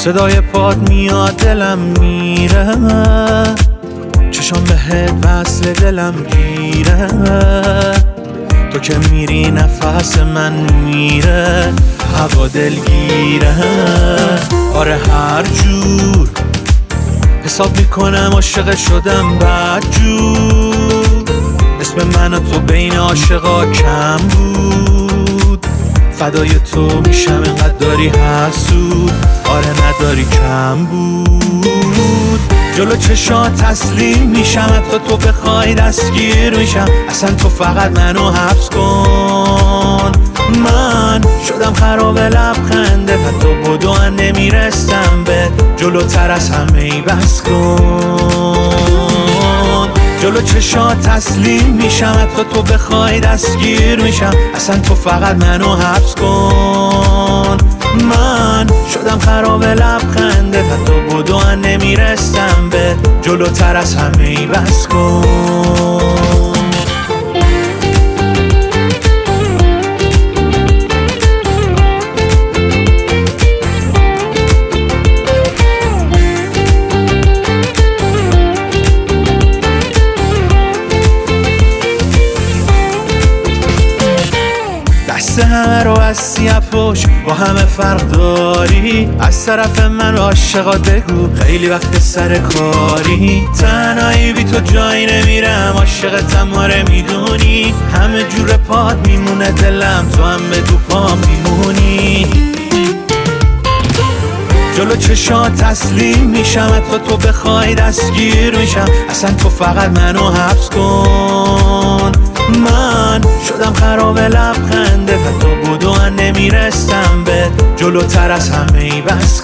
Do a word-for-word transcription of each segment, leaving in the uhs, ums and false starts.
صدای پاد میاد دلم میره، چشم بهت وصل دلم گیره. تو که میری نفس من میره، هوا دلگیره. آره هر جور حساب میکنم عاشق شدم بدجور. اسم من و تو بین عاشقا کم بود، فدای تو میشم اینقدر داری حسود. آره نداری کم بود. جلو چشا تسلیم میشم، حتی تو بخوای دستگیر میشم. اصلا تو فقط منو حبس کن، من شدم خراب لبخنده. حتی بدو نمیرستم به جلوتر از همه ای بس کن. جلو چشا تسلیم میشم، حتی تو بخوای دستگیر میشم. اصلا تو فقط منو حبس کن، من شدم خراب لبخنده. حتی بدو نمیرستم به جلوتر از همه ای بس کن. دست همه رو از سیه پوش با همه فرق داری. از طرف من عاشقات بگو خیلی وقت سر کاری. تنهایی بی تو جایی نمیرم، عاشقتم آره میدونی. همه جور پاد میمونه دلم، تو هم به دو پا میمونی. جلو چشا تسلیم میشم، حتی تو بخوای دستگیر میشم. اصلا تو فقط منو حبس کن، من شدم خراب لبخنده. حتی بدو نمیرستم به جلوتر از همه ای بس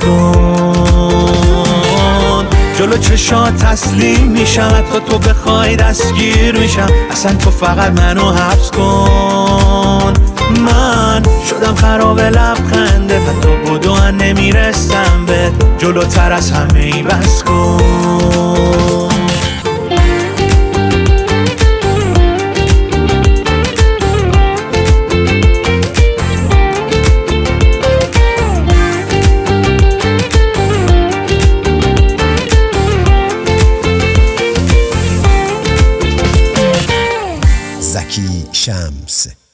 کن. جلو چشا تسلیم میشم، حتی تو بخوای دستگیر میشم. اصلا تو فقط منو حبس کن، من شدم خراب لبخنده. حتی بدو نمیرستم به جلوتر از همه ای بس کن. زکی شمس.